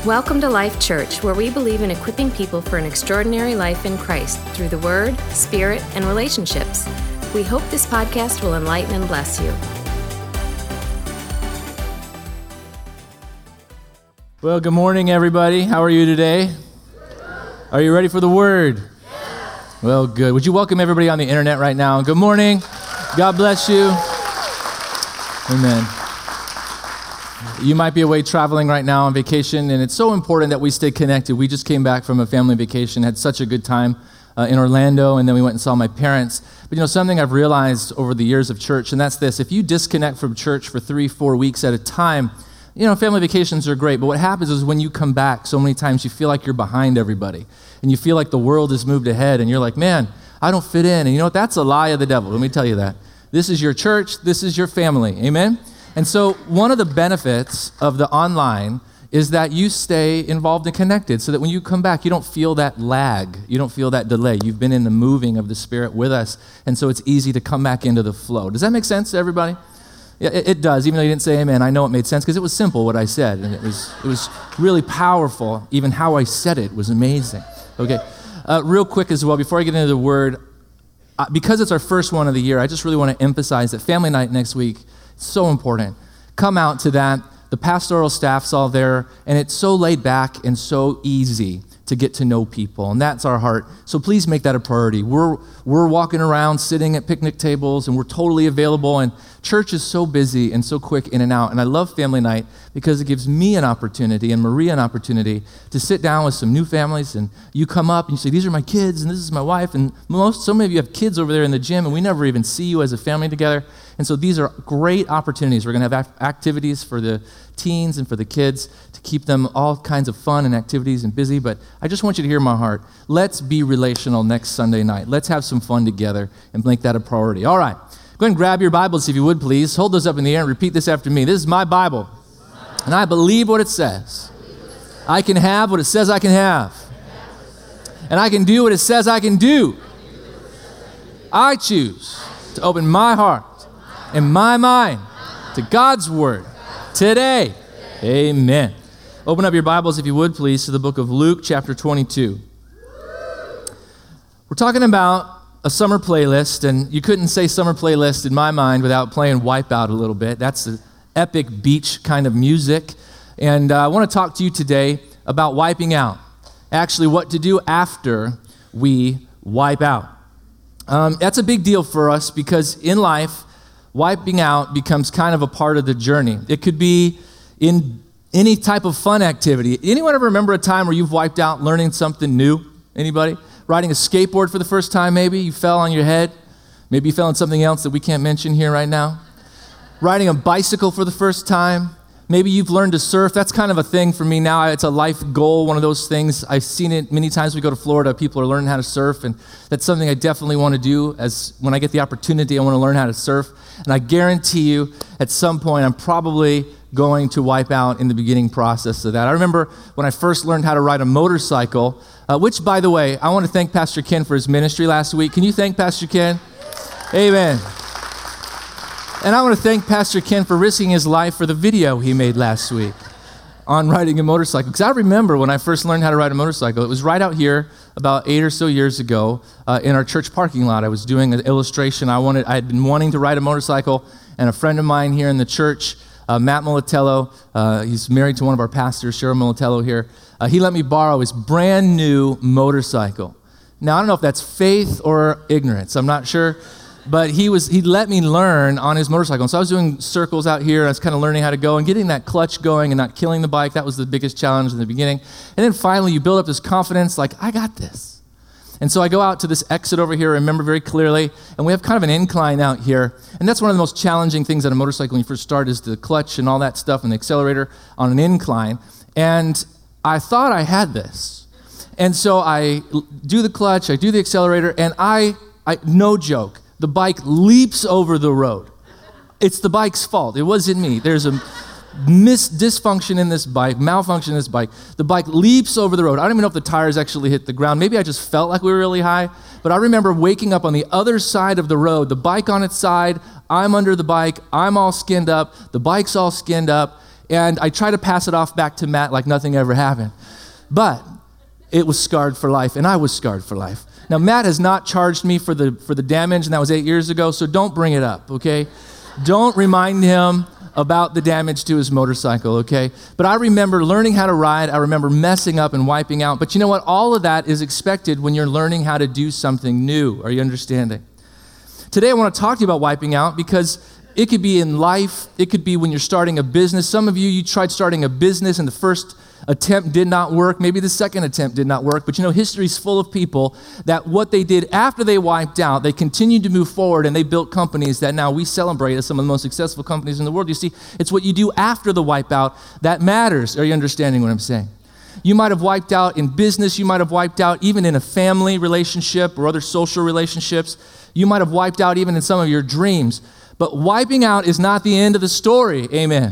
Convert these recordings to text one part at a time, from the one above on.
Welcome to Life Church, where we believe in equipping people for an extraordinary life in Christ through the Word, Spirit, and relationships. We hope this podcast will enlighten and bless you. Well, good morning, everybody. How are you today? Are you ready for the Word? Well, good. Would you welcome everybody on the internet right now? Good morning. God bless you. Amen. You might be away traveling right now on vacation, and it's so important that we stay connected. We just came back from a family vacation, had such a good time in Orlando, and then we went and saw my parents. But something I've realized over the years of church, and that's this: if you disconnect from church for 3-4 weeks at a time, family vacations are great, but what happens is when you come back, so many times you feel like you're behind everybody, and you feel like the world has moved ahead, and you're like, man, I don't fit in. And you know what? That's a lie of the devil. Let me tell you that. This is your church. This is your family. Amen? And so one of the benefits of the online is that you stay involved and connected so that when you come back, you don't feel that lag. You don't feel that delay. You've been in the moving of the Spirit with us, and so it's easy to come back into the flow. Does that make sense to everybody? Yeah, it does. Even though you didn't say amen, I know it made sense because it was simple what I said, and it was really powerful. Even how I said it was amazing. Okay, real quick as well, before I get into the Word, because it's our first one of the year, I just really want to emphasize that family night next week, so important. Come out to that. The pastoral staff's all there, and it's so laid back and so easy to get to know people, and that's our heart. So please make that a priority. We're walking around, sitting at picnic tables, and we're totally available, and church is so busy and so quick in and out, and I love family night because it gives me an opportunity and Maria an opportunity to sit down with some new families, and you come up and you say, these are my kids, and this is my wife, and so many of you have kids over there in the gym, and we never even see you as a family together, and so these are great opportunities. We're going to have activities for the teens and for the kids to keep them all kinds of fun and activities and busy, but I just want you to hear my heart. Let's be relational next Sunday night. Let's have some fun together and make that a priority. All right, go ahead and grab your Bibles if you would, please. Hold those up in the air and repeat this after me. This is my Bible, and I believe what it says. I can have what it says I can have, and I can do what it says I can do. I choose to open my heart and my mind to God's Word today. Amen. Open up your Bibles, if you would, please, to the book of Luke, chapter 22. We're talking about a summer playlist, and you couldn't say summer playlist in my mind without playing Wipeout a little bit. That's the epic beach kind of music. And I want to talk to you today about wiping out. Actually, what to do after we wipe out. That's a big deal for us because in life, wiping out becomes kind of a part of the journey. It could be in any type of fun activity. Anyone ever remember a time where you've wiped out learning something new? Anybody? Riding a skateboard for the first time, maybe? You fell on your head. Maybe you fell on something else that we can't mention here right now. Riding a bicycle for the first time. Maybe you've learned to surf. That's kind of a thing for me now. It's a life goal, one of those things. I've seen it many times. We go to Florida, people are learning how to surf, and that's something I definitely want to do. As when I get the opportunity, I want to learn how to surf. And I guarantee you, at some point, I'm probably going to wipe out in the beginning process of that. I remember when I first learned how to ride a motorcycle, which, by the way, I want to thank Pastor Ken for his ministry last week. Can you thank Pastor Ken? Amen. And I want to thank Pastor Ken for risking his life for the video he made last week on riding a motorcycle. Because I remember when I first learned how to ride a motorcycle, it was right out here about 8 or so years ago in our church parking lot. I was doing an illustration. I had been wanting to ride a motorcycle, and a friend of mine here in the church, Matt Militello, he's married to one of our pastors, Cheryl Militello here. He let me borrow his brand new motorcycle. Now, I don't know if that's faith or ignorance. I'm not sure. But he let me learn on his motorcycle. And so I was doing circles out here. I was kind of learning how to go and getting that clutch going and not killing the bike. That was the biggest challenge in the beginning. And then finally you build up this confidence like, I got this. And so I go out to this exit over here, I remember very clearly, and we have kind of an incline out here. And that's one of the most challenging things on a motorcycle when you first start is the clutch and all that stuff and the accelerator on an incline. And I thought I had this. And so I do the clutch, I do the accelerator, and I no joke, the bike leaps over the road. It's the bike's fault. It wasn't me. There's a dysfunction in this bike, malfunction in this bike. The bike leaps over the road. I don't even know if the tires actually hit the ground. Maybe I just felt like we were really high. But I remember waking up on the other side of the road, the bike on its side, I'm under the bike, I'm all skinned up, the bike's all skinned up, and I try to pass it off back to Matt like nothing ever happened. But it was scarred for life, and I was scarred for life. Now, Matt has not charged me for the damage, and that was 8 years ago, so don't bring it up, okay? Don't remind him about the damage to his motorcycle, okay? But I remember learning how to ride. I remember messing up and wiping out. But you know what? All of that is expected when you're learning how to do something new. Are you understanding? Today, I want to talk to you about wiping out because it could be in life. It could be when you're starting a business. Some of you tried starting a business and the first attempt did not work. Maybe the second attempt did not work. But you know, history's full of people that what they did after they wiped out, they continued to move forward and they built companies that now we celebrate as some of the most successful companies in the world. You see, it's what you do after the wipeout that matters. Are you understanding what I'm saying? You might have wiped out in business. You might have wiped out even in a family relationship or other social relationships. You might have wiped out even in some of your dreams. But wiping out is not the end of the story. Amen.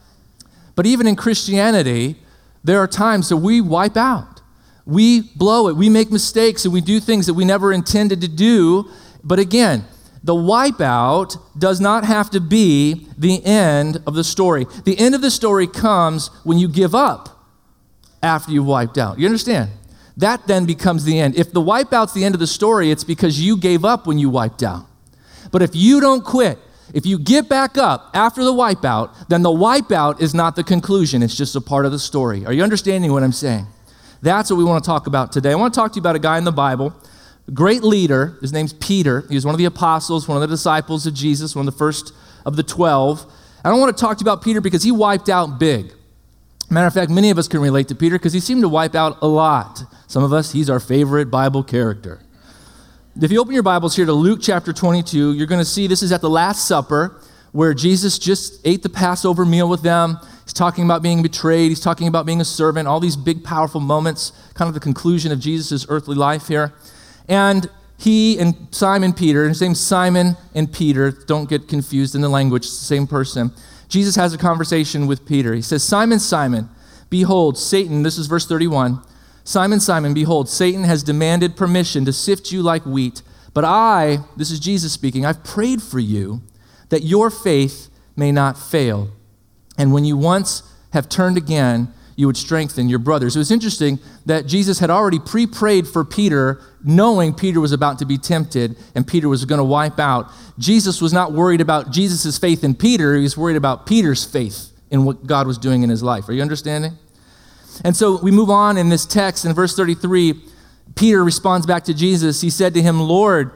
But even in Christianity, there are times that we wipe out. We blow it. We make mistakes and we do things that we never intended to do. But again, the wipeout does not have to be the end of the story. The end of the story comes when you give up after you've wiped out. You understand? That then becomes the end. If the wipeout's the end of the story, it's because you gave up when you wiped out. But if you don't quit, if you get back up after the wipeout, then the wipeout is not the conclusion. It's just a part of the story. Are you understanding what I'm saying? That's what we want to talk about today. I want to talk to you about a guy in the Bible, a great leader. His name's Peter. He was one of the apostles, one of the disciples of Jesus, one of the first of the 12. I don't want to talk to you about Peter because he wiped out big. Matter of fact, many of us can relate to Peter because he seemed to wipe out a lot. Some of us, he's our favorite Bible character. If you open your Bibles here to Luke chapter 22, you're going to see this is at the Last Supper where Jesus just ate the Passover meal with them. He's talking about being betrayed. He's talking about being a servant, all these big, powerful moments, kind of the conclusion of Jesus' earthly life here. And he and Simon Peter, his name's Simon and Peter, don't get confused in the language, it's the same person. Jesus has a conversation with Peter. He says, Simon, Simon, behold, Satan, this is verse 31, Simon, Simon, behold, Satan has demanded permission to sift you like wheat, but I, this is Jesus speaking, I've prayed for you that your faith may not fail. And when you once have turned again, you would strengthen your brothers. It was interesting that Jesus had already pre-prayed for Peter, knowing Peter was about to be tempted and Peter was going to wipe out. Jesus was not worried about Jesus' faith in Peter. He was worried about Peter's faith in what God was doing in his life. Are you understanding? And so we move on in this text. In verse 33, Peter responds back to Jesus. He said to him, Lord,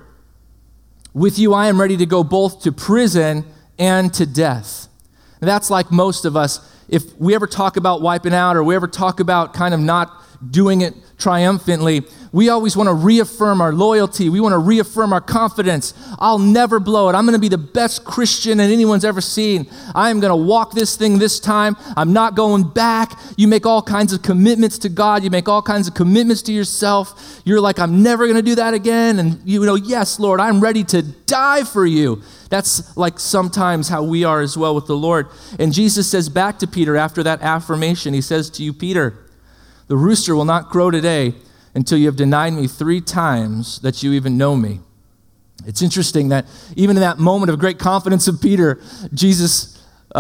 with you I am ready to go both to prison and to death. And that's like most of us. If we ever talk about wiping out or we ever talk about kind of not doing it triumphantly, we always want to reaffirm our loyalty. We want to reaffirm our confidence. I'll never blow it. I'm going to be the best Christian that anyone's ever seen. I am going to walk this thing this time. I'm not going back. You make all kinds of commitments to God. You make all kinds of commitments to yourself. You're like, I'm never going to do that again. And you know, yes, Lord, I'm ready to die for you. That's like sometimes how we are as well with the Lord. And Jesus says back to Peter after that affirmation, he says to you, Peter, the rooster will not crow today until you have denied me 3 times that you even know me. It's interesting that even in that moment of great confidence of Peter, Jesus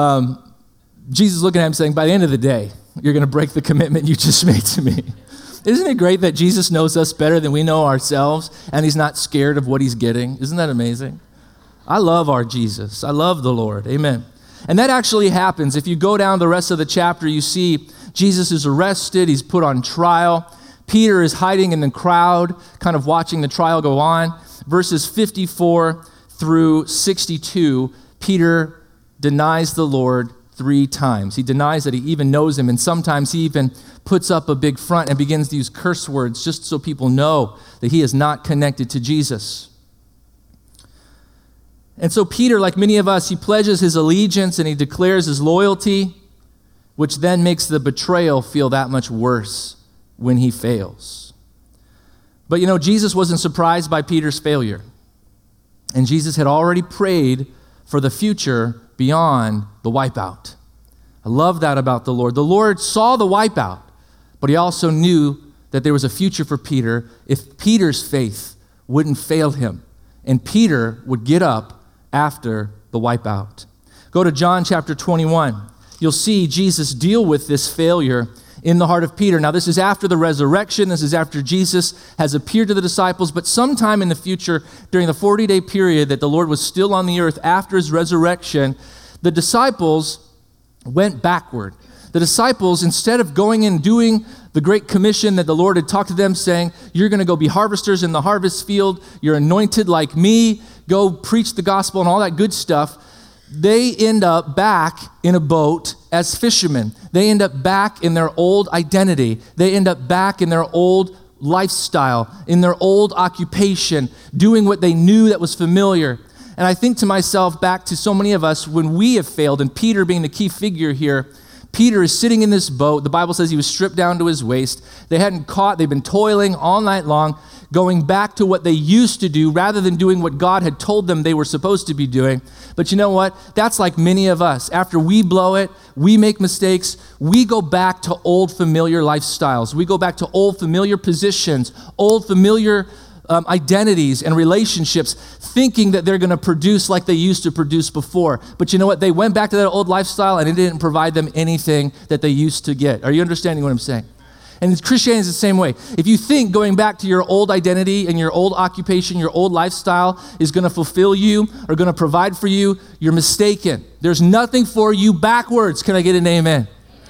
looking at him saying, by the end of the day, you're going to break the commitment you just made to me. Isn't it great that Jesus knows us better than we know ourselves and he's not scared of what he's getting? Isn't that amazing? I love our Jesus. I love the Lord. Amen. And that actually happens. If you go down the rest of the chapter, you see Jesus is arrested. He's put on trial. Peter is hiding in the crowd, kind of watching the trial go on. Verses 54 through 62, Peter denies the Lord 3 times. He denies that he even knows him, and sometimes he even puts up a big front and begins to use curse words just so people know that he is not connected to Jesus. And so Peter, like many of us, he pledges his allegiance and he declares his loyalty, which then makes the betrayal feel that much worse when he fails. But you know, Jesus wasn't surprised by Peter's failure. And Jesus had already prayed for the future beyond the wipeout. I love that about the Lord. The Lord saw the wipeout, but he also knew that there was a future for Peter if Peter's faith wouldn't fail him. And Peter would get up after the wipeout. Go to John chapter 21. you'll see Jesus deal with this failure in the heart of Peter. Now, this is after the resurrection. This is after Jesus has appeared to the disciples, but sometime in the future, during the 40-day period that the Lord was still on the earth after his resurrection, the disciples went backward. The disciples, instead of going and doing the great commission that the Lord had talked to them, saying, you're going to go be harvesters in the harvest field, you're anointed like me, go preach the gospel and all that good stuff, they end up back in a boat as fishermen. They end up back in their old identity. They end up back in their old lifestyle, in their old occupation, doing what they knew that was familiar. And I think to myself, back to so many of us, when we have failed, and Peter being the key figure here, Peter is sitting in this boat. The Bible says he was stripped down to his waist. They've been toiling all night long, going back to what they used to do rather than doing what God had told them they were supposed to be doing. But you know what? That's like many of us. After we blow it, we make mistakes, we go back to old familiar lifestyles. We go back to old familiar positions, old familiar identities and relationships, thinking that they're going to produce like they used to produce before. But you know what? They went back to that old lifestyle and it didn't provide them anything that they used to get. Are you understanding what I'm saying? And Christianity is the same way. If you think going back to your old identity and your old occupation, your old lifestyle is going to fulfill you or going to provide for you, you're mistaken. There's nothing for you backwards. Can I get an amen?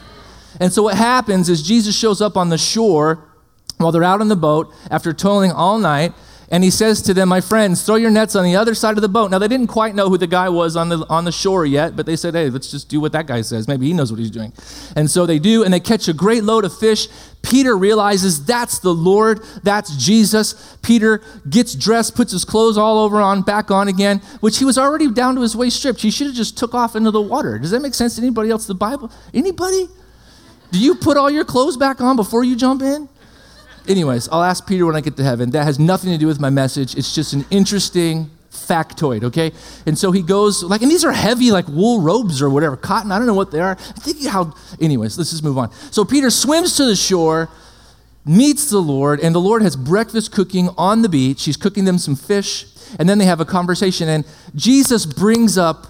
And so what happens is Jesus shows up on the shore while they're out on the boat after toiling all night, and he says to them, my friends, throw your nets on the other side of the boat. Now, they didn't quite know who the guy was on the shore yet, but they said, hey, let's just do what that guy says. Maybe he knows what he's doing. And so they do, and they catch a great load of fish. Peter realizes that's the Lord, that's Jesus. Peter gets dressed, puts his clothes all over back on again, which he was already down to his waist stripped. He should have just took off into the water. Does that make sense to anybody else in the Bible? Anybody? Do you put all your clothes back on before you jump in? Anyways, I'll ask Peter when I get to heaven. That has nothing to do with my message. It's just an interesting factoid, okay? And so he goes, and these are heavy, wool robes or whatever, cotton, I don't know what they are. I'm thinking anyways, let's just move on. So Peter swims to the shore, meets the Lord, and the Lord has breakfast cooking on the beach. He's cooking them some fish, and then they have a conversation, and Jesus brings up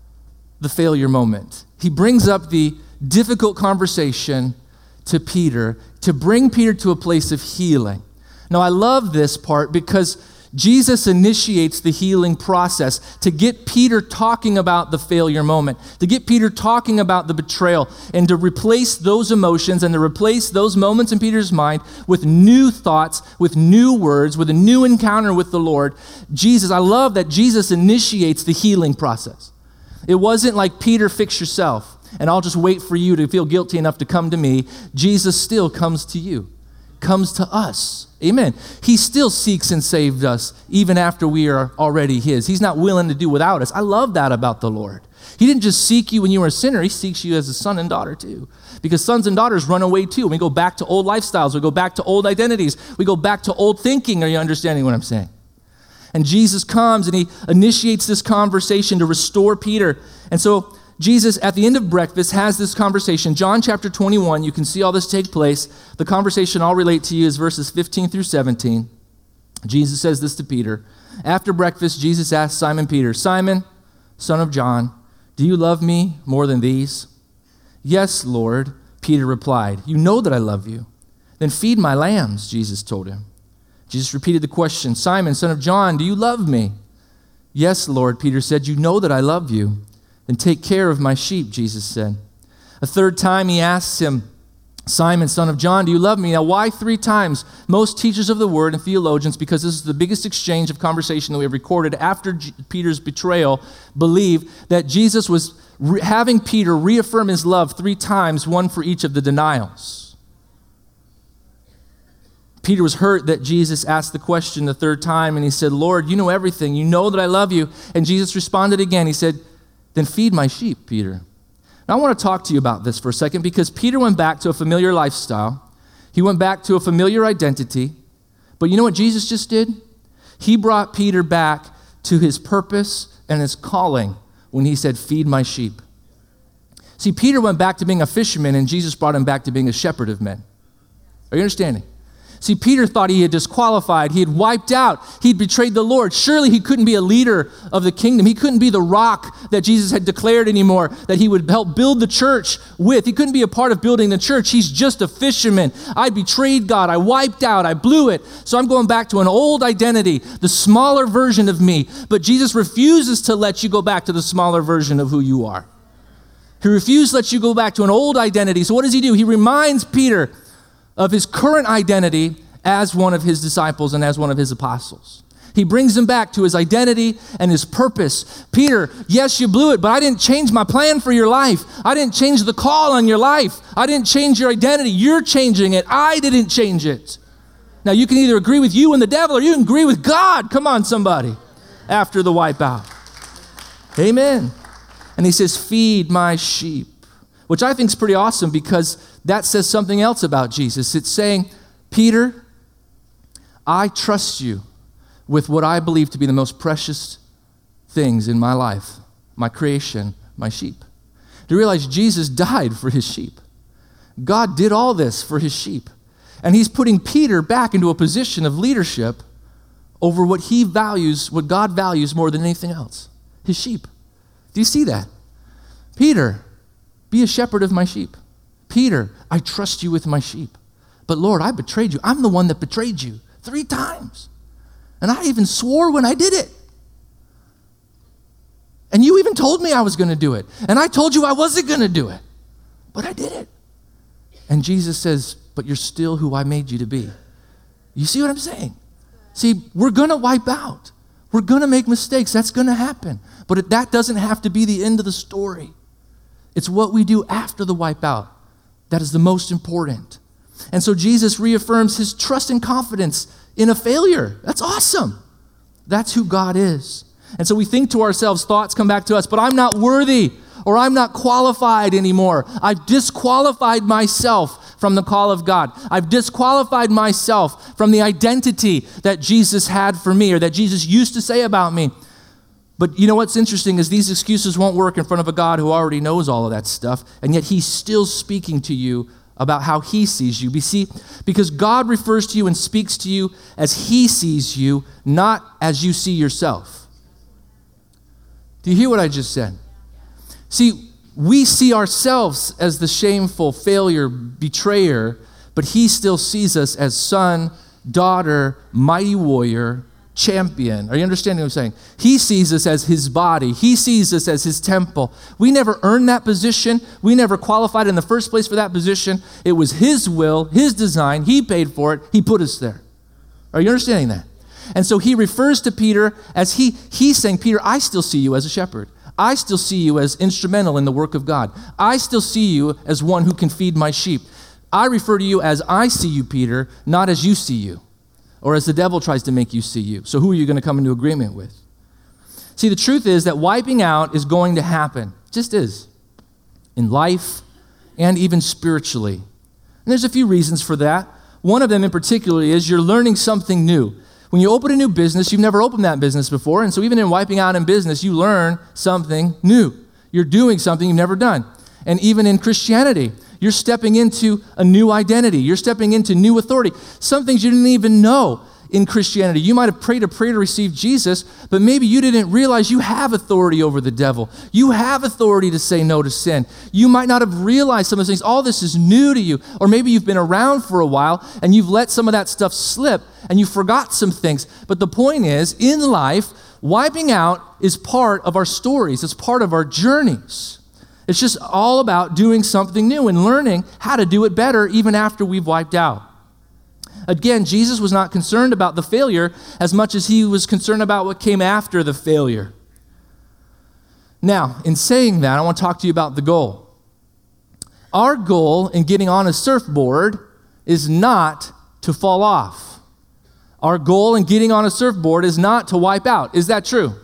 the failure moment. He brings up the difficult conversation to Peter to bring Peter to a place of healing. Now, I love this part because Jesus initiates the healing process to get Peter talking about the failure moment, to get Peter talking about the betrayal, and to replace those emotions and to replace those moments in Peter's mind with new thoughts, with new words, with a new encounter with the Lord. I love that Jesus initiates the healing process. It wasn't like, Peter, fix yourself, and I'll just wait for you to feel guilty enough to come to me. Jesus still comes to you, comes to us. Amen. He still seeks and saves us even after we are already his. He's not willing to do without us. I love that about the Lord. He didn't just seek you when you were a sinner. He seeks you as a son and daughter too. Because sons and daughters run away too. We go back to old lifestyles. We go back to old identities. We go back to old thinking. Are you understanding what I'm saying? And Jesus comes and he initiates this conversation to restore Peter. And so Jesus, at the end of breakfast, has this conversation. John chapter 21, you can see all this take place. The conversation I'll relate to you is verses 15 through 17. Jesus says this to Peter. After breakfast, Jesus asked Simon Peter, Simon, son of John, do you love me more than these? Yes, Lord, Peter replied. You know that I love you. Then feed my lambs, Jesus told him. Jesus repeated the question, Simon, son of John, do you love me? Yes, Lord, Peter said, you know that I love you. Then take care of my sheep, Jesus said. A third time he asks him, Simon, son of John, do you love me? Now, why 3 times? Most teachers of the word and theologians, because this is the biggest exchange of conversation that we have recorded after Peter's betrayal, believe that Jesus was having Peter reaffirm his love 3 times, one for each of the denials. Peter was hurt that Jesus asked the question the 3rd time, and he said, Lord, you know everything. You know that I love you. And Jesus responded again. He said, then feed my sheep, Peter. Now, I want to talk to you about this for a second because Peter went back to a familiar lifestyle. He went back to a familiar identity. But you know what Jesus just did? He brought Peter back to his purpose and his calling when he said, feed my sheep. See, Peter went back to being a fisherman, and Jesus brought him back to being a shepherd of men. Are you understanding? See, Peter thought he had disqualified. He had wiped out. He'd betrayed the Lord. Surely he couldn't be a leader of the kingdom. He couldn't be the rock that Jesus had declared anymore, that he would help build the church with. He couldn't be a part of building the church. He's just a fisherman. I betrayed God. I wiped out. I blew it. So I'm going back to an old identity, the smaller version of me. But Jesus refuses to let you go back to the smaller version of who you are. He refused to let you go back to an old identity. So what does he do? He reminds Peter of his current identity as one of his disciples and as one of his apostles. He brings him back to his identity and his purpose. Peter, yes, you blew it, but I didn't change my plan for your life. I didn't change the call on your life. I didn't change your identity. You're changing it. I didn't change it. Now, you can either agree with you and the devil or you can agree with God. Come on, somebody, after the wipeout. Amen. And he says, feed my sheep, which I think is pretty awesome because that says something else about Jesus. It's saying, Peter, I trust you with what I believe to be the most precious things in my life, my creation, my sheep. To realize Jesus died for his sheep. God did all this for his sheep. And he's putting Peter back into a position of leadership over what he values, what God values more than anything else, his sheep. Do you see that? Peter, be a shepherd of my sheep. Peter, I trust you with my sheep. But Lord, I betrayed you. I'm the one that betrayed you 3 times. And I even swore when I did it. And you even told me I was going to do it. And I told you I wasn't going to do it. But I did it. And Jesus says, but you're still who I made you to be. You see what I'm saying? See, we're going to wipe out. We're going to make mistakes. That's going to happen. But that doesn't have to be the end of the story. It's what we do after the wipeout that is the most important. And so Jesus reaffirms his trust and confidence in a failure. That's awesome. That's who God is. And so we think to ourselves, thoughts come back to us, but I'm not worthy or I'm not qualified anymore. I've disqualified myself from the call of God. I've disqualified myself from the identity that Jesus had for me or that Jesus used to say about me. But you know what's interesting is these excuses won't work in front of a God who already knows all of that stuff, and yet he's still speaking to you about how he sees you. You see, because God refers to you and speaks to you as he sees you, not as you see yourself. Do you hear what I just said? See, we see ourselves as the shameful failure, betrayer, but he still sees us as son, daughter, mighty warrior, champion. Are you understanding what I'm saying? He sees us as his body. He sees us as his temple. We never earned that position. We never qualified in the first place for that position. It was his will, his design. He paid for it. He put us there. Are you understanding that? And so he refers to Peter as he's saying, Peter, I still see you as a shepherd. I still see you as instrumental in the work of God. I still see you as one who can feed my sheep. I refer to you as I see you, Peter, not as you see you, or as the devil tries to make you see you. So who are you going to come into agreement with? See, the truth is that wiping out is going to happen. It just is. In life and even spiritually. And there's a few reasons for that. One of them in particular is you're learning something new. When you open a new business, you've never opened that business before, and so even in wiping out in business, you learn something new. You're doing something you've never done. And even in Christianity, you're stepping into a new identity. You're stepping into new authority. Some things you didn't even know in Christianity. You might have prayed a prayer to receive Jesus, but maybe you didn't realize you have authority over the devil. You have authority to say no to sin. You might not have realized some of those things. All this is new to you. Or maybe you've been around for a while and you've let some of that stuff slip and you forgot some things. But the point is, in life, wiping out is part of our stories. It's part of our journeys. It's just all about doing something new and learning how to do it better even after we've wiped out. Again, Jesus was not concerned about the failure as much as he was concerned about what came after the failure. Now, in saying that, I want to talk to you about the goal. Our goal in getting on a surfboard is not to fall off. Our goal in getting on a surfboard is not to wipe out. Is that true?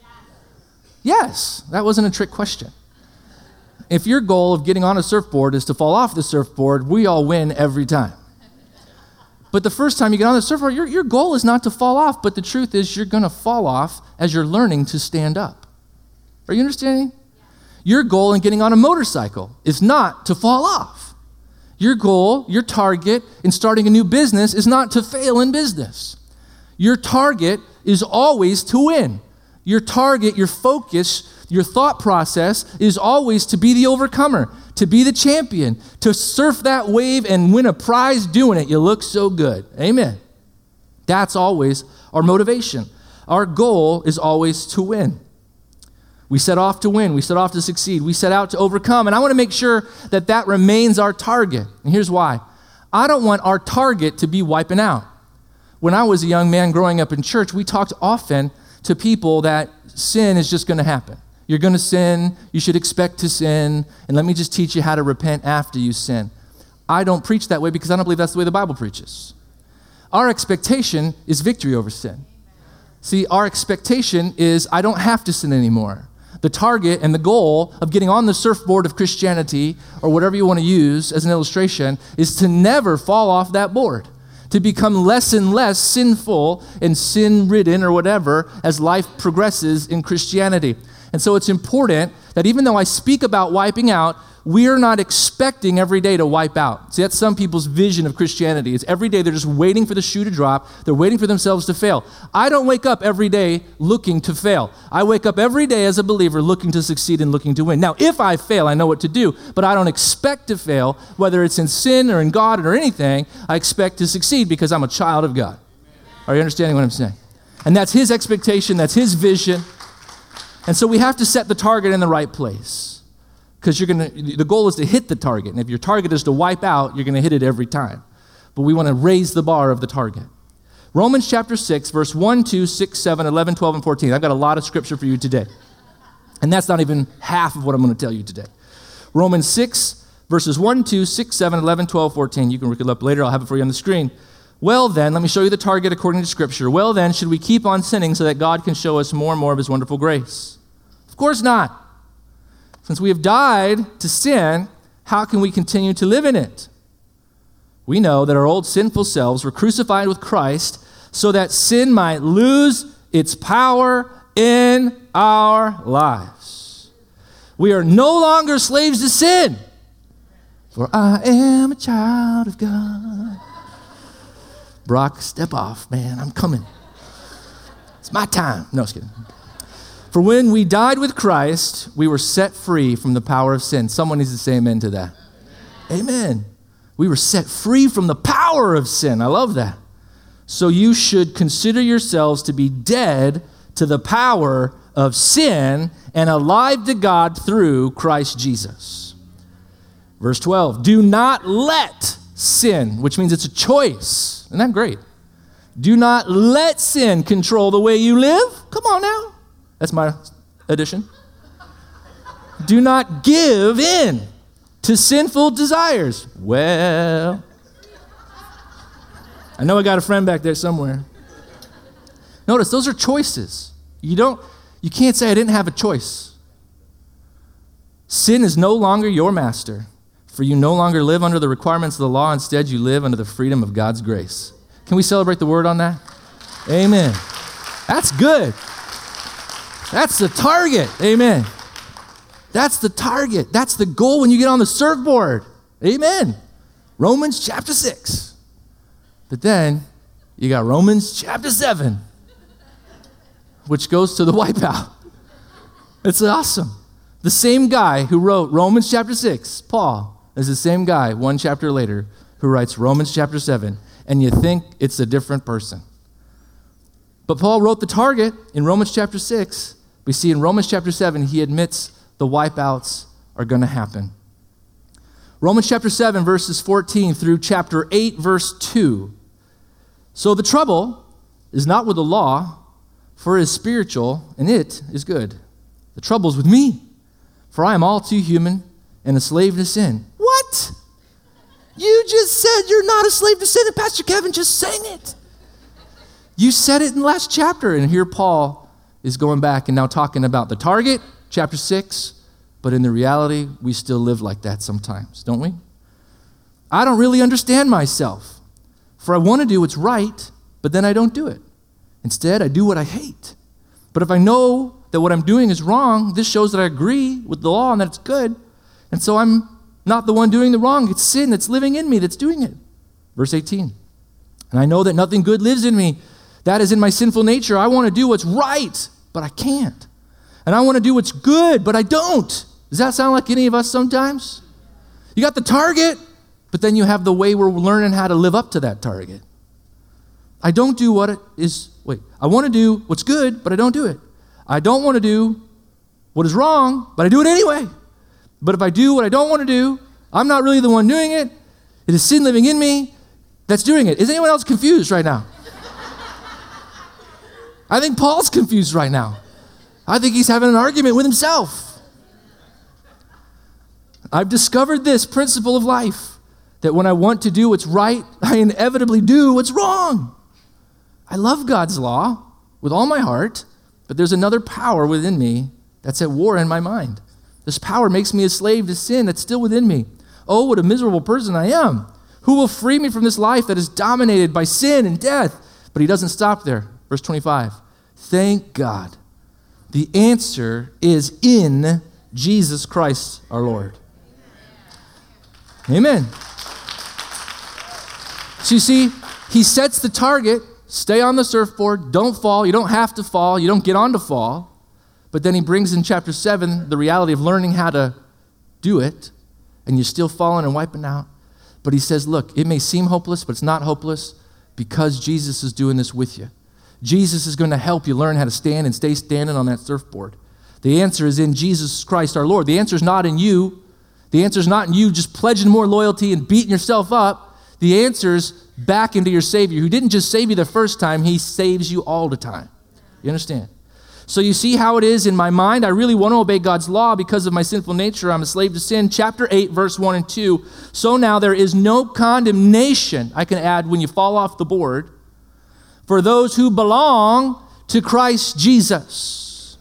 Yes. That wasn't a trick question. If your goal of getting on a surfboard is to fall off the surfboard, we all win every time. But the first time you get on the surfboard, your goal is not to fall off, but the truth is you're going to fall off as you're learning to stand up. Are you understanding? Your goal in getting on a motorcycle is not to fall off. Your goal, your target in starting a new business is not to fail in business. Your target is always to win. Your target, your focus, your thought process is always to be the overcomer, to be the champion, to surf that wave and win a prize doing it. You look so good. Amen. That's always our motivation. Our goal is always to win. We set off to win. We set off to succeed. We set out to overcome. And I want to make sure that that remains our target. And here's why. I don't want our target to be wiping out. When I was a young man growing up in church, we talked often to people that sin is just going to happen. You're going to sin. You should expect to sin. And let me just teach you how to repent after you sin. I don't preach that way because I don't believe that's the way the Bible preaches. Our expectation is victory over sin. See, our expectation is I don't have to sin anymore. The target and the goal of getting on the surfboard of Christianity, or whatever you want to use as an illustration, is to never fall off that board, to become less and less sinful and sin-ridden or whatever as life progresses in Christianity. And so it's important that even though I speak about wiping out, we're not expecting every day to wipe out. See, that's some people's vision of Christianity. It's every day they're just waiting for the shoe to drop. They're waiting for themselves to fail. I don't wake up every day looking to fail. I wake up every day as a believer looking to succeed and looking to win. Now, if I fail, I know what to do, but I don't expect to fail, whether it's in sin or in God or anything. I expect to succeed because I'm a child of God. Are you understanding what I'm saying? And that's his expectation. That's his vision. And so we have to set the target in the right place. Because the goal is to hit the target. And if your target is to wipe out, you're going to hit it every time. But we want to raise the bar of the target. Romans chapter 6, verse 1, 2, 6, 7, 11, 12, and 14. I've got a lot of scripture for you today. And that's not even half of what I'm going to tell you today. Romans 6, verses 1, 2, 6, 7, 11, 12, 14. You can look it up later. I'll have it for you on the screen. Well then, let me show you the target according to Scripture. Well then, should we keep on sinning so that God can show us more and more of his wonderful grace? Of course not. Since we have died to sin, how can we continue to live in it? We know that our old sinful selves were crucified with Christ so that sin might lose its power in our lives. We are no longer slaves to sin, for I am a child of God. Brock, step off, man. I'm coming. It's my time. No, just kidding. For when we died with Christ, we were set free from the power of sin. Someone needs to say amen to that. Amen. We were set free from the power of sin. I love that. So you should consider yourselves to be dead to the power of sin and alive to God through Christ Jesus. Verse 12, do not let sin, which means it's a choice. Isn't that great? Do not let sin control the way you live. Come on now. That's my addition. Do not give in to sinful desires. Well, I know I got a friend back there somewhere. Notice, those are choices. You can't say I didn't have a choice. Sin is no longer your master, for you no longer live under the requirements of the law. Instead, you live under the freedom of God's grace. Can we celebrate the word on that? Amen. That's good. That's the target. Amen. That's the target. That's the goal when you get on the surfboard. Amen. Romans chapter 6. But then you got Romans chapter 7, which goes to the wipeout. It's awesome. The same guy who wrote Romans chapter 6, Paul, is the same guy one chapter later who writes Romans chapter 7, and you think it's a different person. But Paul wrote the target in Romans chapter 6. We see in Romans chapter 7, he admits the wipeouts are going to happen. Romans chapter 7, verses 14 through chapter 8, verse 2. So the trouble is not with the law, for it is spiritual, and it is good. The trouble is with me, for I am all too human and a slave to sin. What? You just said you're not a slave to sin, and Pastor Kevin just sang it. You said it in the last chapter, and here Paul is going back and now talking about the target, chapter 6, but in the reality, we still live like that sometimes, don't we? I don't really understand myself, for I want to do what's right, but then I don't do it. Instead, I do what I hate. But if I know that what I'm doing is wrong, this shows that I agree with the law and that it's good, and so I'm not the one doing the wrong. It's sin that's living in me that's doing it. Verse 18. And I know that nothing good lives in me. That is in my sinful nature. I want to do what's right, but I can't. And I want to do what's good, but I don't. Does that sound like any of us sometimes? You got the target, but then you have the way we're learning how to live up to that target. I don't do what it is. I want to do what's good, but I don't do it. I don't want to do what is wrong, but I do it anyway. But if I do what I don't want to do, I'm not really the one doing it. It is sin living in me that's doing it. Is anyone else confused right now? I think Paul's confused right now. I think he's having an argument with himself. I've discovered this principle of life, that when I want to do what's right, I inevitably do what's wrong. I love God's law with all my heart, but there's another power within me that's at war in my mind. This power makes me a slave to sin that's still within me. Oh, what a miserable person I am. Who will free me from this life that is dominated by sin and death? But he doesn't stop there. Verse 25. Thank God. The answer is in Jesus Christ our Lord. Amen. So you see, he sets the target. Stay on the surfboard. Don't fall. You don't have to fall. You don't get on to fall. But then he brings in chapter 7 the reality of learning how to do it. And you're still falling and wiping out. But he says, look, it may seem hopeless, but it's not hopeless because Jesus is doing this with you. Jesus is going to help you learn how to stand and stay standing on that surfboard. The answer is in Jesus Christ our Lord. The answer is not in you. The answer is not in you just pledging more loyalty and beating yourself up. The answer is back into your Savior, who didn't just save you the first time, he saves you all the time. You understand? So you see how it is in my mind. I really want to obey God's law because of my sinful nature. I'm a slave to sin. Chapter 8, verse 1 and 2. So now there is no condemnation, I can add, when you fall off the board, for those who belong to Christ Jesus.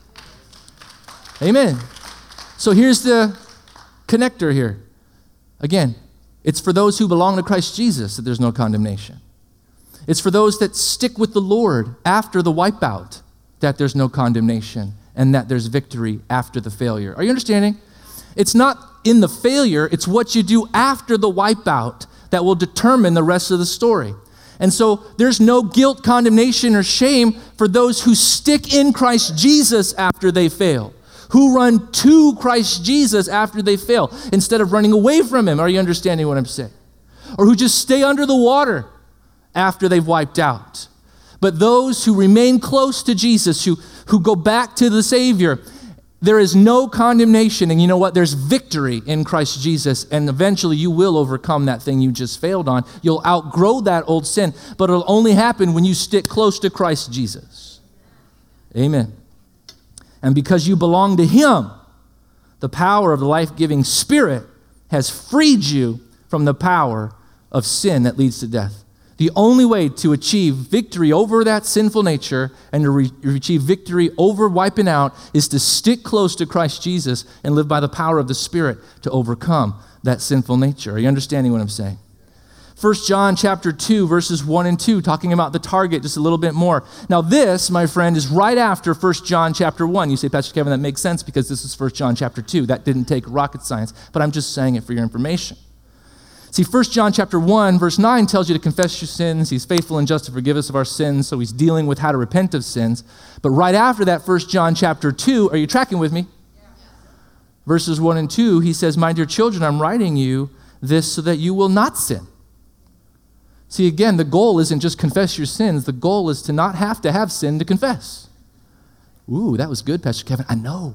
Amen. So here's the connector here. Again, it's for those who belong to Christ Jesus that there's no condemnation. It's for those that stick with the Lord after the wipeout that there's no condemnation and that there's victory after the failure. Are you understanding? It's not in the failure, it's what you do after the wipeout that will determine the rest of the story. And so there's no guilt, condemnation, or shame for those who stick in Christ Jesus after they fail, who run to Christ Jesus after they fail instead of running away from him. Are you understanding what I'm saying? Or who just stay under the water after they've wiped out. But those who remain close to Jesus, who go back to the Savior, there is no condemnation. And you know what? There's victory in Christ Jesus. And eventually you will overcome that thing you just failed on. You'll outgrow that old sin. But it'll only happen when you stick close to Christ Jesus. Amen. And because you belong to him, the power of the life-giving Spirit has freed you from the power of sin that leads to death. The only way to achieve victory over that sinful nature and to achieve victory over wiping out is to stick close to Christ Jesus and live by the power of the Spirit to overcome that sinful nature. Are you understanding what I'm saying? 1 John chapter 2, verses 1 and 2, talking about the target just a little bit more. Now this, my friend, is right after 1 John chapter 1. You say, Pastor Kevin, that makes sense because this is 1 John chapter 2. That didn't take rocket science, but I'm just saying it for your information. See, 1 John chapter 1, verse 9 tells you to confess your sins. He's faithful and just to forgive us of our sins, so he's dealing with how to repent of sins. But right after that, 1 John chapter 2, are you tracking with me? Yeah. Verses 1 and 2, he says, my dear children, I'm writing you this so that you will not sin. See, again, the goal isn't just confess your sins. The goal is to not have to have sin to confess. Ooh, that was good, Pastor Kevin. I know.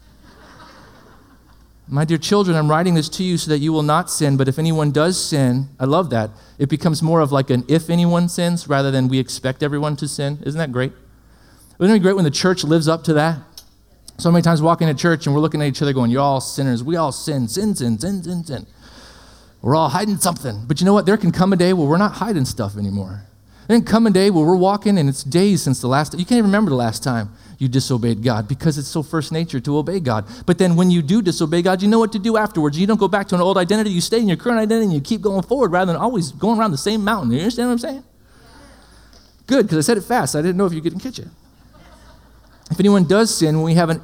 My dear children, I'm writing this to you so that you will not sin, but if anyone does sin, I love that. It becomes more of like an if anyone sins rather than we expect everyone to sin. Isn't that great? Wouldn't it be great when the church lives up to that? So many times walking to church and we're looking at each other going, you're all sinners. We all sin. We're all hiding something. But you know what? There can come a day where we're not hiding stuff anymore. There can come a day where we're walking and it's days since the last time. You can't even remember the last time you disobeyed God because it's so first nature to obey God. But then when you do disobey God, you know what to do afterwards. You don't go back to an old identity. You stay in your current identity and you keep going forward rather than always going around the same mountain. You understand what I'm saying? Good, because I said it fast. I didn't know if you couldn't catch it. If anyone does sin, we have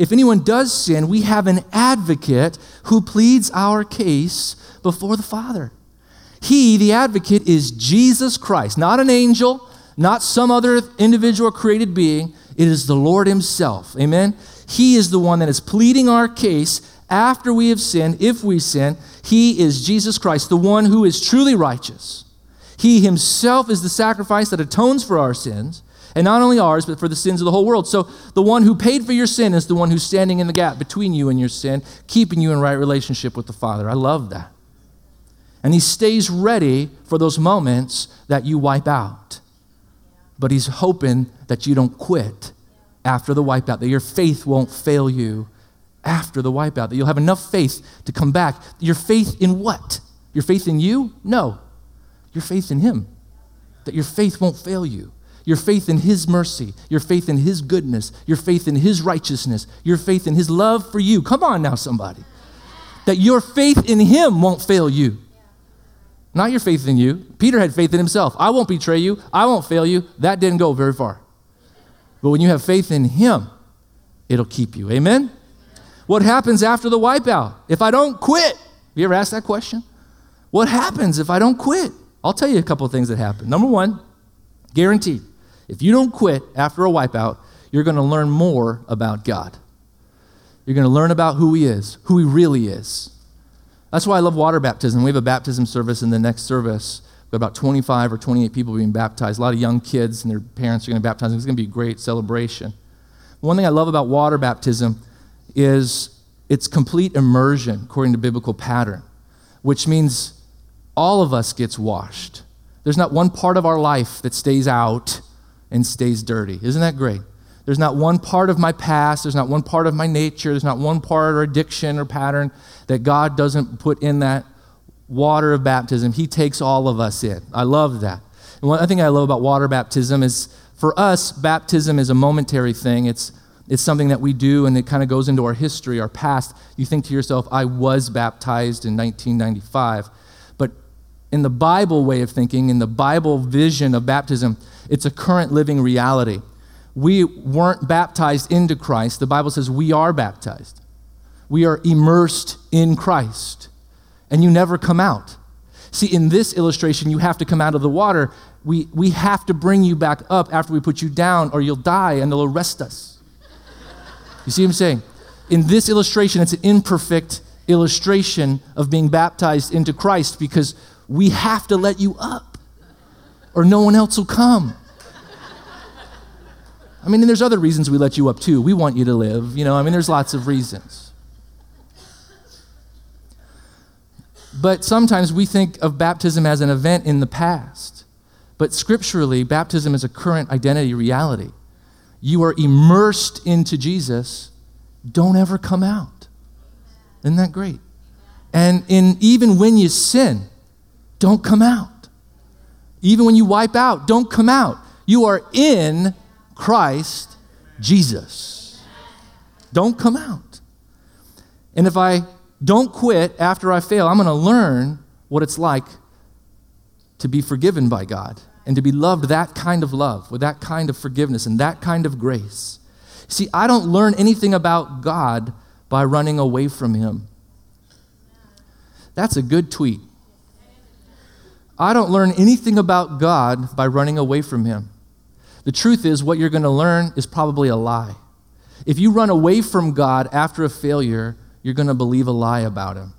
an advocate who pleads our case before the Father. He, the advocate, is Jesus Christ, not an angel, not some other individual created being. It is the Lord himself. Amen? He is the one that is pleading our case after we have sinned, if we sin. He is Jesus Christ, the one who is truly righteous. He himself is the sacrifice that atones for our sins, and not only ours, but for the sins of the whole world. So the one who paid for your sin is the one who's standing in the gap between you and your sin, keeping you in right relationship with the Father. I love that. And he stays ready for those moments that you wipe out. But he's hoping that you don't quit after the wipeout, that your faith won't fail you after the wipeout, that you'll have enough faith to come back. Your faith in what? Your faith in you? No. Your faith in him. That your faith won't fail you. Your faith in his mercy, your faith in his goodness, your faith in his righteousness, your faith in his love for you. Come on now, somebody. That your faith in him won't fail you. Not your faith in you. Peter had faith in himself. I won't betray you. I won't fail you. That didn't go very far. But when you have faith in him, it'll keep you. Amen? What happens after the wipeout? If I don't quit, you ever asked that question? What happens if I don't quit? I'll tell you a couple of things that happen. Number one, guaranteed. If you don't quit after a wipeout, you're going to learn more about God. You're going to learn about who he is, who he really is. That's why I love water baptism. We have a baptism service in the next service. We've got about 25 or 28 people being baptized. A lot of young kids and their parents are going to baptize them. It's going to be a great celebration. One thing I love about water baptism is it's complete immersion according to biblical pattern, which means all of us gets washed. There's not one part of our life that stays out and stays dirty. Isn't that great? There's not one part of my past, there's not one part of my nature, there's not one part or addiction or pattern that God doesn't put in that water of baptism. He takes all of us in. I love that. And one thing I love about water baptism is, for us, baptism is a momentary thing. It's something that we do, and it kind of goes into our history, our past. You think to yourself, I was baptized in 1995. But in the Bible way of thinking, in the Bible vision of baptism, it's a current living reality. We weren't baptized into Christ. The Bible says we are baptized. We are immersed in Christ, and you never come out. See, in this illustration, you have to come out of the water. We have to bring you back up after we put you down, or you'll die, and they'll arrest us. You see what I'm saying? In this illustration, it's an imperfect illustration of being baptized into Christ, because we have to let you up, or no one else will come. I mean, and there's other reasons we let you up too. We want you to live, there's lots of reasons. But sometimes we think of baptism as an event in the past. But scripturally, baptism is a current identity reality. You are immersed into Jesus. Don't ever come out. Isn't that great? And even when you sin, don't come out. Even when you wipe out, don't come out. You are in Christ Jesus. Don't come out. And if I don't quit after I fail, I'm going to learn what it's like to be forgiven by God and to be loved that kind of love, with that kind of forgiveness and that kind of grace. See, I don't learn anything about God by running away from him. That's a good tweet. I don't learn anything about God by running away from him. The truth is, what you're going to learn is probably a lie. If you run away from God after a failure, you're going to believe a lie about him.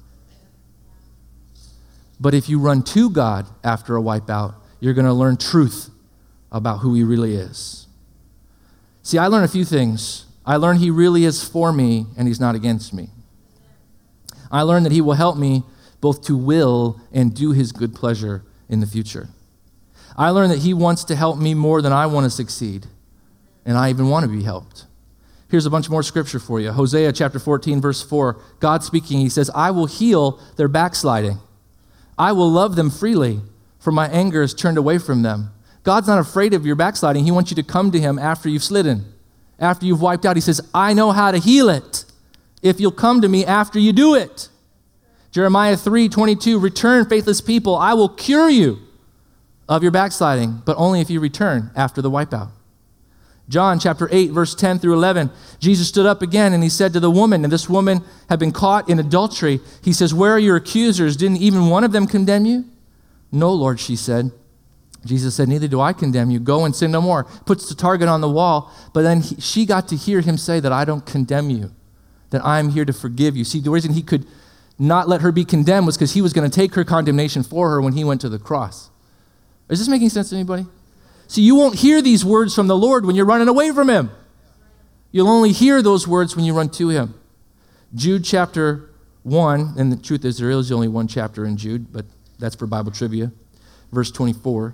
But if you run to God after a wipeout, you're going to learn truth about who he really is. See, I learned a few things. I learned he really is for me and he's not against me. I learned that he will help me both to will and do his good pleasure in the future. I learned that he wants to help me more than I want to succeed, and I even want to be helped. Here's a bunch more scripture for you. Hosea chapter 14, verse 4, God speaking, he says, I will heal their backsliding. I will love them freely, for my anger is turned away from them. God's not afraid of your backsliding. He wants you to come to him after you've slidden, after you've wiped out. He says, I know how to heal it if you'll come to me after you do it. Jeremiah 3:22, return, faithless people, I will cure you of your backsliding, but only if you return after the wipeout. John chapter 8, verse 10 through 11, Jesus stood up again and he said to the woman, and this woman had been caught in adultery. He says, where are your accusers? Didn't even one of them condemn you? No, Lord, she said. Jesus said, neither do I condemn you. Go and sin no more. Puts the target on the wall. But then she got to hear him say that I don't condemn you, that I'm here to forgive you. See, the reason he could not let her be condemned was because he was going to take her condemnation for her when he went to the cross. Is this making sense to anybody? See, you won't hear these words from the Lord when you're running away from him. You'll only hear those words when you run to him. Jude chapter 1, and the truth is there is only one chapter in Jude, but that's for Bible trivia. Verse 24.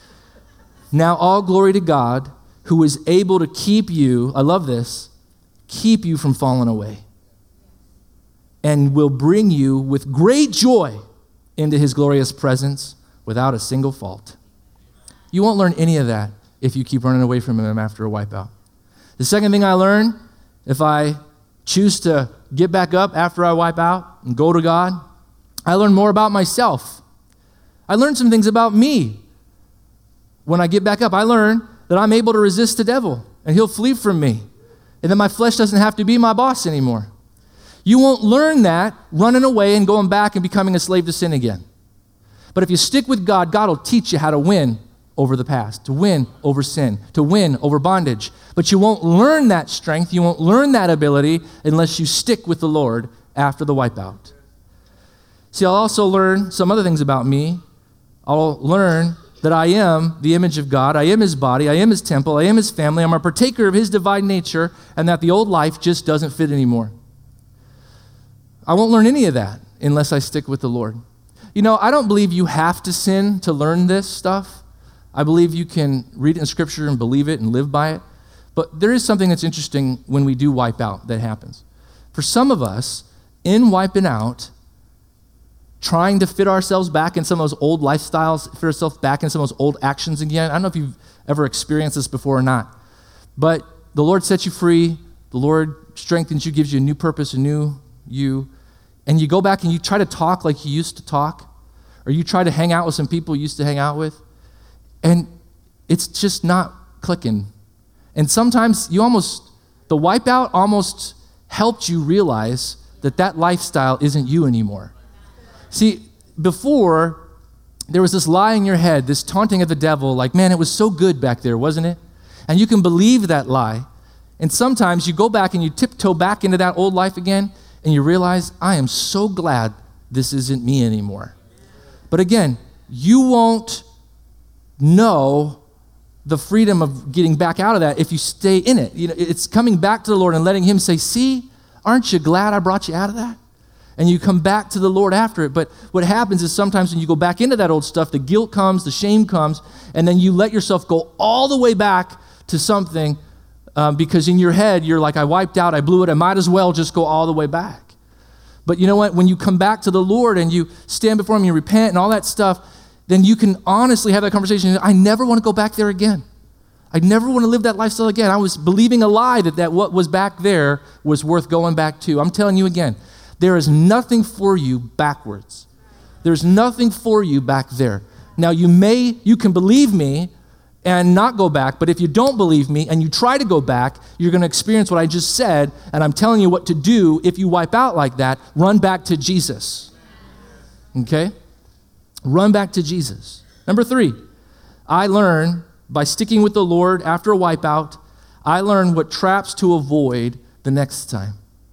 Now all glory to God, who is able to keep you, I love this, keep you from falling away, and will bring you with great joy into his glorious presence without a single fault. You won't learn any of that if you keep running away from him after a wipeout. The second thing I learned, if I choose to get back up after I wipe out and go to God, I learn more about myself. I learned some things about me. When I get back up, I learn that I'm able to resist the devil and he'll flee from me. And then my flesh doesn't have to be my boss anymore. You won't learn that running away and going back and becoming a slave to sin again. But if you stick with God, God will teach you how to win over the past, to win over sin, to win over bondage. But you won't learn that strength, you won't learn that ability unless you stick with the Lord after the wipeout. See, I'll also learn some other things about me. I'll learn that I am the image of God, I am his body, I am his temple, I am his family, I'm a partaker of his divine nature, and that the old life just doesn't fit anymore. I won't learn any of that unless I stick with the Lord. You know, I don't believe you have to sin to learn this stuff. I believe you can read it in Scripture and believe it and live by it. But there is something that's interesting when we do wipe out that happens. For some of us, in wiping out, trying to fit ourselves back in some of those old lifestyles, fit ourselves back in some of those old actions again. I don't know if you've ever experienced this before or not. But the Lord sets you free. The Lord strengthens you, gives you a new purpose, a new you. And you go back and you try to talk like you used to talk. Or you try to hang out with some people you used to hang out with. And it's just not clicking. And sometimes the wipeout almost helped you realize that lifestyle isn't you anymore. See, before, there was this lie in your head, this taunting of the devil, like, man, it was so good back there, wasn't it? And you can believe that lie. And sometimes you go back and you tiptoe back into that old life again, and you realize, I am so glad this isn't me anymore. But again, you won't know the freedom of getting back out of that if you stay in it. You know, it's coming back to the Lord and letting him say, see, aren't you glad I brought you out of that? And you come back to the Lord after it. But what happens is sometimes when you go back into that old stuff, the guilt comes, the shame comes, and then you let yourself go all the way back to something because in your head, you're like, I wiped out, I blew it, I might as well just go all the way back. But you know what? When you come back to the Lord and you stand before him, you repent and all that stuff, then you can honestly have that conversation. I never want to go back there again. I never want to live that lifestyle again. I was believing a lie that what was back there was worth going back to. I'm telling you again, there is nothing for you backwards. There's nothing for you back there. Now, you can believe me and not go back, but if you don't believe me and you try to go back, you're going to experience what I just said, and I'm telling you what to do if you wipe out like that. Run back to Jesus. Okay? Run back to Jesus. Number 3, I learn by sticking with the Lord after a wipeout, I learn what traps to avoid the next time.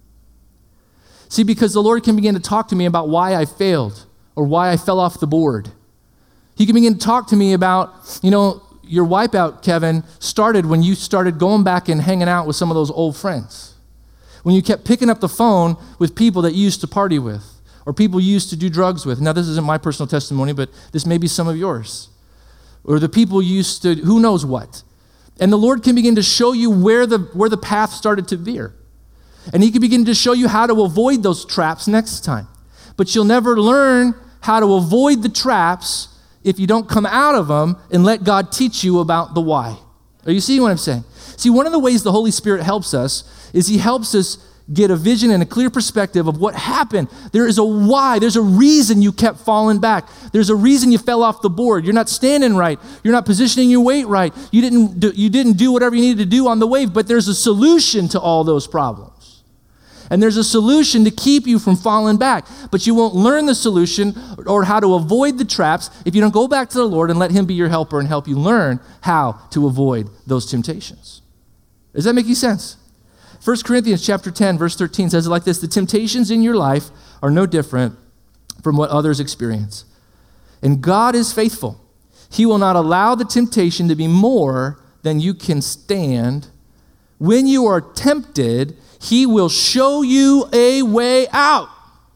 See, because the Lord can begin to talk to me about why I failed or why I fell off the board. He can begin to talk to me about, your wipeout, Kevin, started when you started going back and hanging out with some of those old friends. When you kept picking up the phone with people that you used to party with or people you used to do drugs with. Now, this isn't my personal testimony, but this may be some of yours. Or the people you used to, who knows what. And the Lord can begin to show you where the path started to veer. And he can begin to show you how to avoid those traps next time. But you'll never learn how to avoid the traps if you don't come out of them and let God teach you about the why. Are you seeing what I'm saying? See, one of the ways the Holy Spirit helps us is he helps us get a vision and a clear perspective of what happened. There is a why. There's a reason you kept falling back. There's a reason you fell off the board. You're not standing right. You're not positioning your weight right. You didn't do whatever you needed to do on the wave, but there's a solution to all those problems. And there's a solution to keep you from falling back. But you won't learn the solution or how to avoid the traps if you don't go back to the Lord and let him be your helper and help you learn how to avoid those temptations. Does that make any sense? 1 Corinthians chapter 10, verse 13 says it like this: the temptations in your life are no different from what others experience. And God is faithful. He will not allow the temptation to be more than you can stand. When you are tempted, he will show you a way out.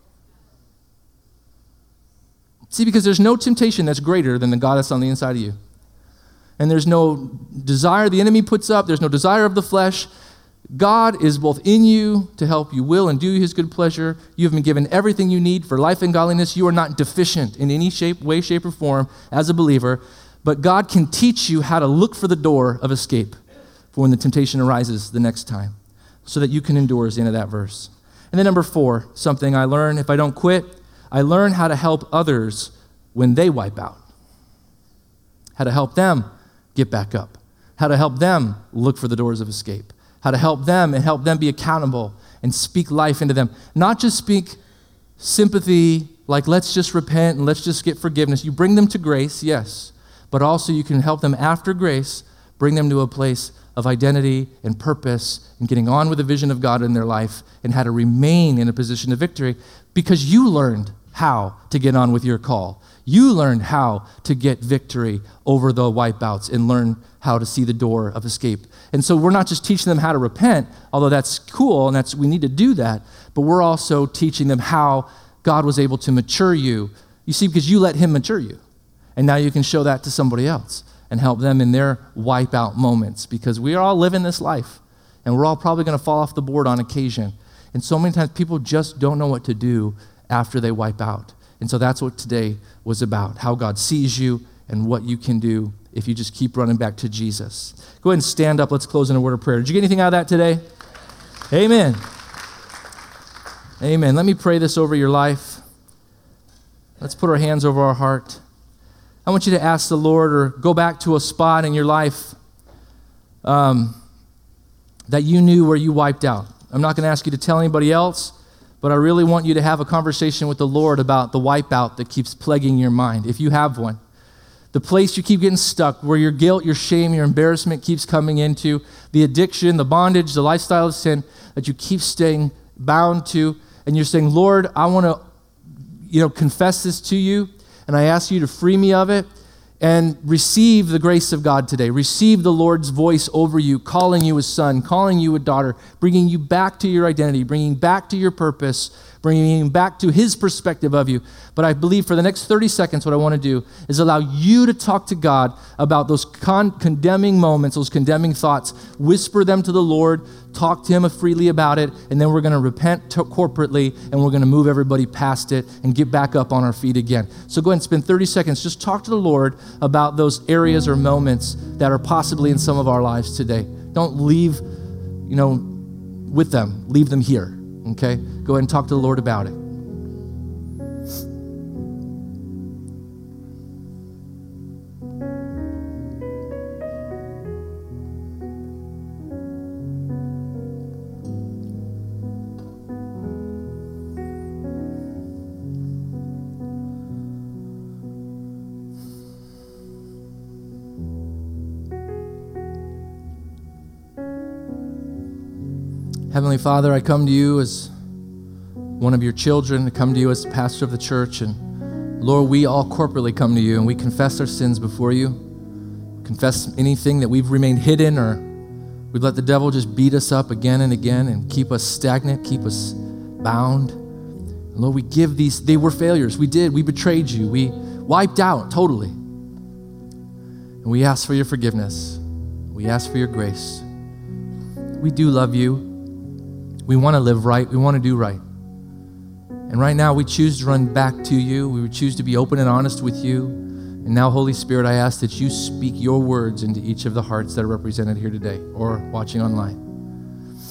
See, because there's no temptation that's greater than the God that's on the inside of you. And there's no desire the enemy puts up. There's no desire of the flesh. God is both in you to help you will and do his good pleasure. You have been given everything you need for life and godliness. You are not deficient in any way, shape, or form as a believer, but God can teach you how to look for the door of escape for when the temptation arises the next time so that you can endure is the end of that verse. And then number 4, something I learn if I don't quit, I learn how to help others when they wipe out. How to help them get back up. How to help them look for the doors of escape. How to help them and help them be accountable and speak life into them. Not just speak sympathy, like let's just repent and let's just get forgiveness. You bring them to grace, yes, but also you can help them after grace, bring them to a place of identity and purpose and getting on with the vision of God in their life and how to remain in a position of victory because you learned how to get on with your call. You learned how to get victory over the wipeouts and learn how to see the door of escape. And so we're not just teaching them how to repent, although that's cool and we need to do that, but we're also teaching them how God was able to mature you. You see, because you let him mature you. And now you can show that to somebody else and help them in their wipeout moments because we are all living this life and we're all probably going to fall off the board on occasion. And so many times people just don't know what to do after they wipe out. And so that's what today was about, how God sees you and what you can do if you just keep running back to Jesus. Go ahead and stand up. Let's close in a word of prayer. Did you get anything out of that today? Amen. Amen. Let me pray this over your life. Let's put our hands over our heart. I want you to ask the Lord or go back to a spot in your life that you knew where you wiped out. I'm not going to ask you to tell anybody else, but I really want you to have a conversation with the Lord about the wipeout that keeps plaguing your mind, if you have one. The place you keep getting stuck, where your guilt, your shame, your embarrassment keeps coming into, the addiction, the bondage, the lifestyle of sin that you keep staying bound to, and you're saying, Lord, I want to, confess this to you, and I ask you to free me of it, and receive the grace of God today. Receive the Lord's voice over you, calling you a son, calling you a daughter, bringing you back to your identity, bringing back to your purpose, bringing you back to his perspective of you. But I believe for the next 30 seconds, what I want to do is allow you to talk to God about those condemning moments, those condemning thoughts. Whisper them to the Lord, talk to him freely about it, and then we're going to repent corporately, and we're going to move everybody past it and get back up on our feet again. So go ahead and spend 30 seconds. Just talk to the Lord about those areas or moments that are possibly in some of our lives today. Don't leave, with them. Leave them here. Okay? Go ahead and talk to the Lord about it. Heavenly Father, I come to you as one of your children. I come to you as the pastor of the church. And Lord, we all corporately come to you and we confess our sins before you. Confess anything that we've remained hidden or we've let the devil just beat us up again and again and keep us stagnant, keep us bound. And Lord, we give they were failures. We betrayed you. We wiped out totally. And we ask for your forgiveness. We ask for your grace. We do love you. We want to live right. We want to do right. And right now, we choose to run back to you. We would choose to be open and honest with you. And now, Holy Spirit, I ask that you speak your words into each of the hearts that are represented here today or watching online.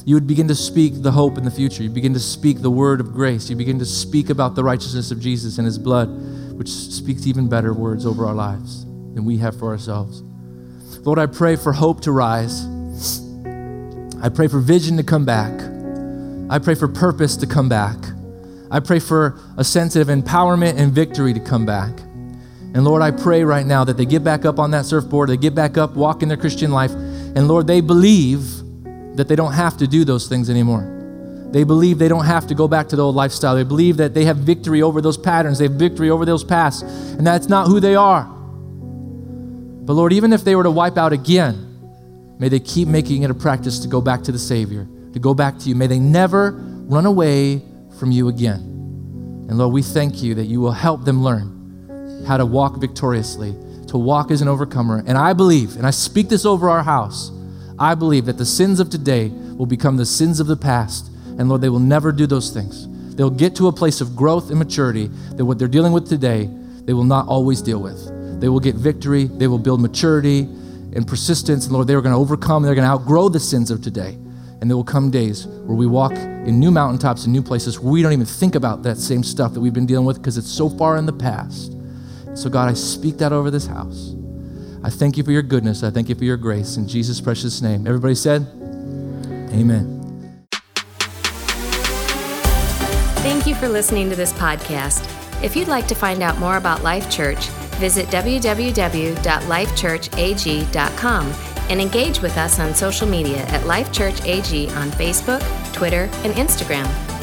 you would begin to speak the hope in the future. You begin to speak the word of grace. You begin to speak about the righteousness of Jesus and his blood, which speaks even better words over our lives than we have for ourselves. Lord, I pray for hope to rise. I pray for vision to come back. I pray for purpose to come back. I pray for a sense of empowerment and victory to come back. And Lord, I pray right now that they get back up on that surfboard, they get back up, walk in their Christian life, and Lord, they believe that they don't have to do those things anymore. They believe they don't have to go back to the old lifestyle. They believe that they have victory over those patterns, they have victory over those pasts, and that's not who they are. But Lord, even if they were to wipe out again, may they keep making it a practice to go back to the Savior, to go back to you. May they never run away from you again. And Lord, we thank you that you will help them learn how to walk victoriously, to walk as an overcomer. And I believe, and I speak this over our house, I believe that the sins of today will become the sins of the past. And Lord, they will never do those things. They'll get to a place of growth and maturity that what they're dealing with today, they will not always deal with. They will get victory, they will build maturity and persistence. And Lord, they are going to overcome, they're going to outgrow the sins of today. And there will come days where we walk in new mountaintops and new places where we don't even think about that same stuff that we've been dealing with because it's so far in the past. So God, I speak that over this house. I thank you for your goodness. I thank you for your grace. In Jesus' precious name. Everybody said, amen. Thank you for listening to this podcast. If you'd like to find out more about Life Church, visit www.lifechurchag.com and engage with us on social media at Life Church AG on Facebook, Twitter, and Instagram.